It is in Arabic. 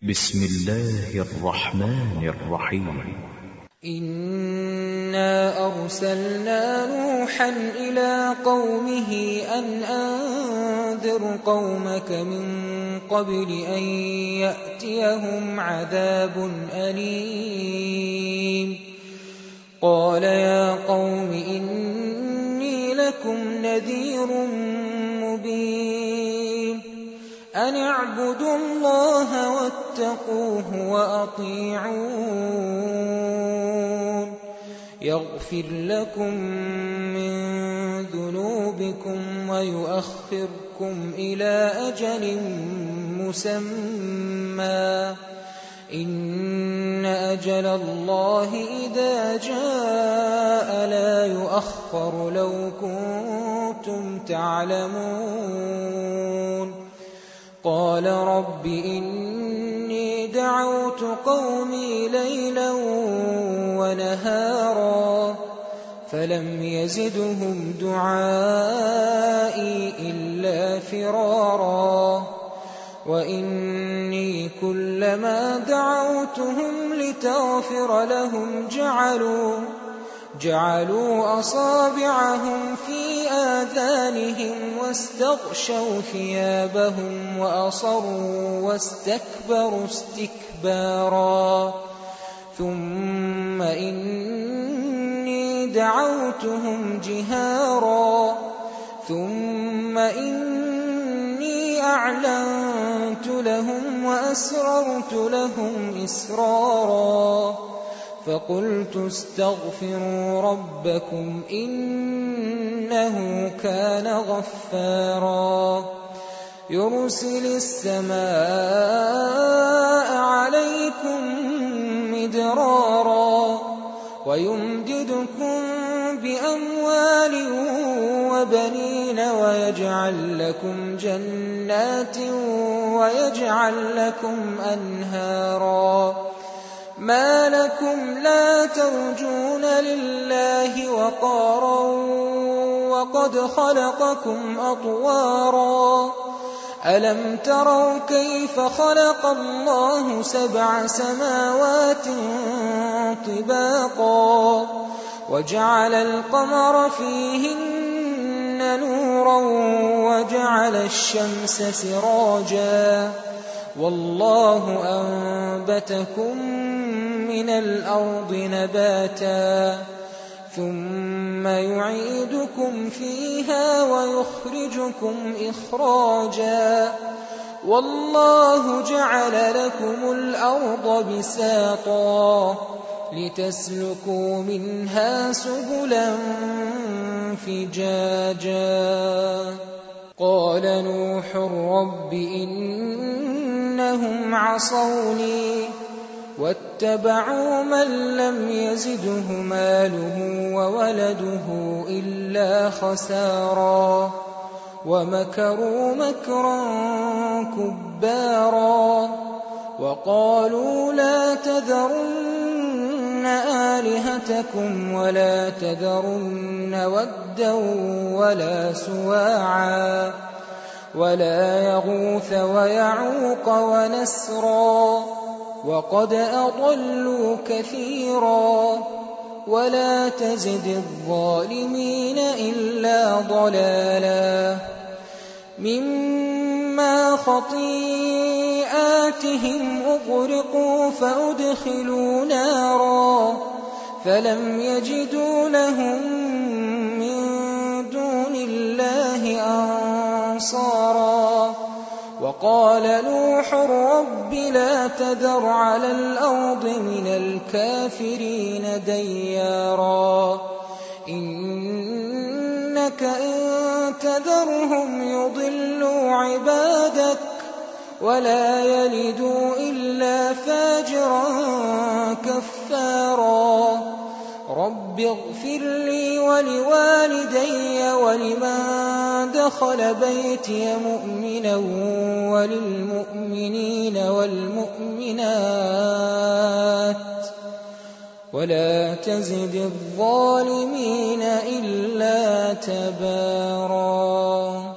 بسم الله الرحمن الرحيم. إنا أرسلنا نوحا إلى قومه أن أنذر قومك من قبل أن يأتيهم عذاب أليم. قال يا قوم إني لكم نذير مبين. أن اعبدوا الله واتقوه وأطيعون يغفر لكم من ذنوبكم ويؤخركم إلى أجل مسمى إن أجل الله إذا جاء لا يؤخر لو كنتم تعلمون. قال رب إني دعوت قومي ليلا ونهارا فلم يزدهم دعائي إلا فرارا. وإني كلما دعوتهم لتغفر لهم جعلوا أصابعهم في آذانهم واستغشوا ثيابهم وأصروا واستكبروا استكبارا. ثم إني دعوتهم جهارا ثم إني أعلنت لهم وأسررت لهم إسرارا. فقلت استغفروا ربكم إنه كان غفارا يرسل السماء عليكم مدرارا ويمددكم بأموال وبنين ويجعل لكم جنات ويجعل لكم أنهارا. ما لكم لا ترجون لله وقارا وقد خلقكم أطوارا. ألم تروا كيف خلق الله 7 سماوات طباقا وجعل القمر فيهن نورا وجعل الشمس سراجا والله أنبتكم من الأرض نباتا ثم يعيدكم فيها ويخرجكم إخراجا. والله جعل لكم الأرض بساطا لتسلكوا منها سبلا فجاجا. قال نوح رب إنهم عصوني واتبعوا من لم يزده ماله وولده إلا خسارا ومكروا مكرا كبارا. وقالوا لا تذرن آلهتكم ولا تذرن ودا ولا سواعا ولا يغوث ويعوق ونسرا وقد أضلوا كثيرا ولا تزد الظالمين إلا ضلالا. مما خطيئاتهم أغرقوا فأدخلوا نارا فلم يجدوا لهم من دون الله أنصارا. وقال نوح رب لا تذر على الأرض من الكافرين ديارا إنك إن تذرهم يضلوا عبادك ولا يلدوا إلا فاجرا كفارا. رب اغفر لي ولوالدي ولمن دخل بيتي مؤمنا وللمؤمنين والمؤمنات ولا تزد الظالمين إلا تبارا.